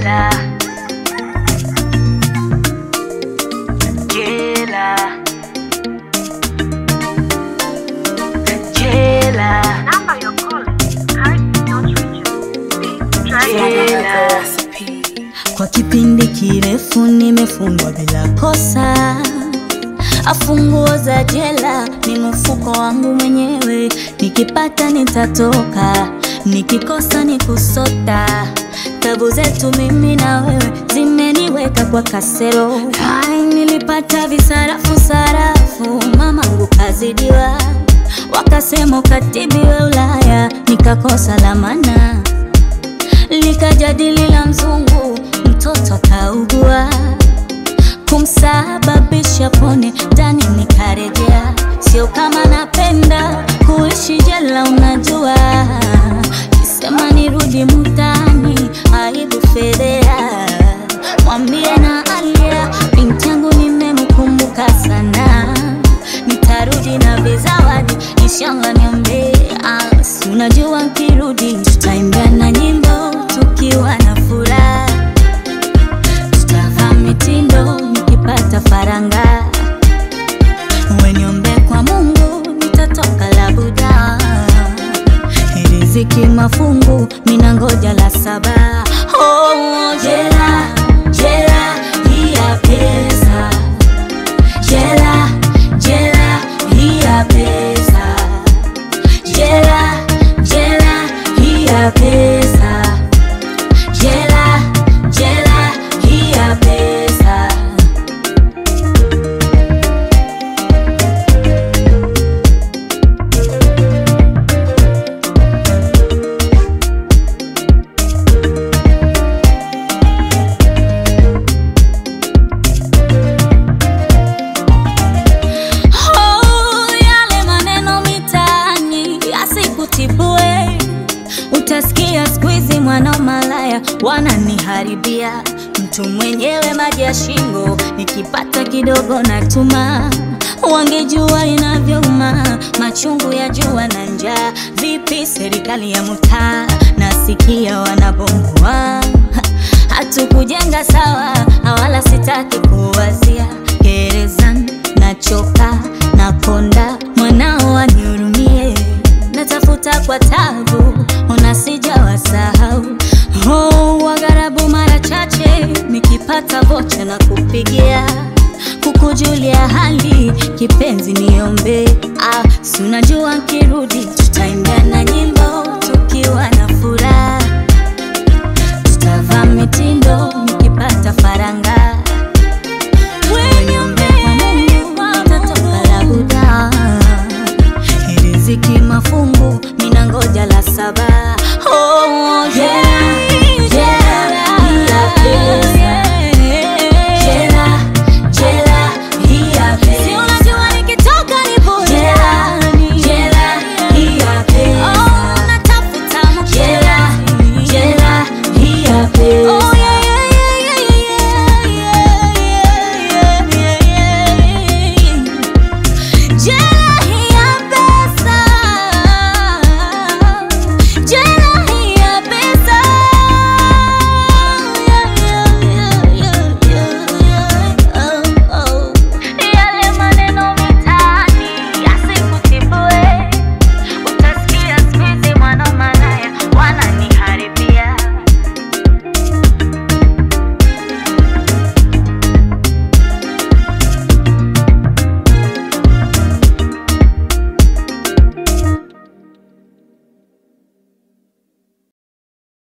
jela, jela, jela. Number you're calling currently not reachable. Please try Jela. Kwa kipindi kirefu nimefungwa bila kosa. Afunguo za jela ni mfuko wangu mwenyewe. Nikipata nitatoka, nikikosa ni kusota. Tabu zetu mimi na wewe zimeniweka kwa kasero. Hai, nilipata visarafu sarafu, mamangu kazidiwa. Wakasema ukatibiwe Ulaya, nikakosa lamana. Likajadili la mzungu, mtoto kaugua. Kumsababisha pone, ndani nikarejea. Sio kama napenda kuishi jela unajua. Kisema nirudi mtaani, aibu fedhea. Mwambie na Alia, binti yangu nimemkumbuka sana. Nitarudi na vizawadi, inshallah niombe. Si unajua nikirudi tutaimbia na nyimbo tukiwa na furaha. Tutavaa mitindo nikipata faranga. Weniombe kwa Mungu nitatoka labuda. Riziki mafungu mina ngoja la saba. Oh, jela, jela, hiya pesa. Jela, jela, hiya pesa. Jela, jela, hiya pesa. Jela, jela, hiya pesa. Utasikia squeezy mwana malaya wananiharibia. Mtu mwenyewe maji ya shingo, nikipata kidogo natuma. Wangejua inavyouma, machungu ya jua na njaa. Vipi serikali ya mtaa, nasikia wanabomoa. Hatukujenga sawa, wala sitaki kuwazia. Gerezani nachoka, nakonda, mwanao wanihurumie. Natafuta kwa tabu, ona sijawasahau. Oh, wagarabu mara chache, nikipata vocha na kupigia. Kukujulia hali, kipenzi niombe. Si unajua kirudi, tutaimbia na nyimbo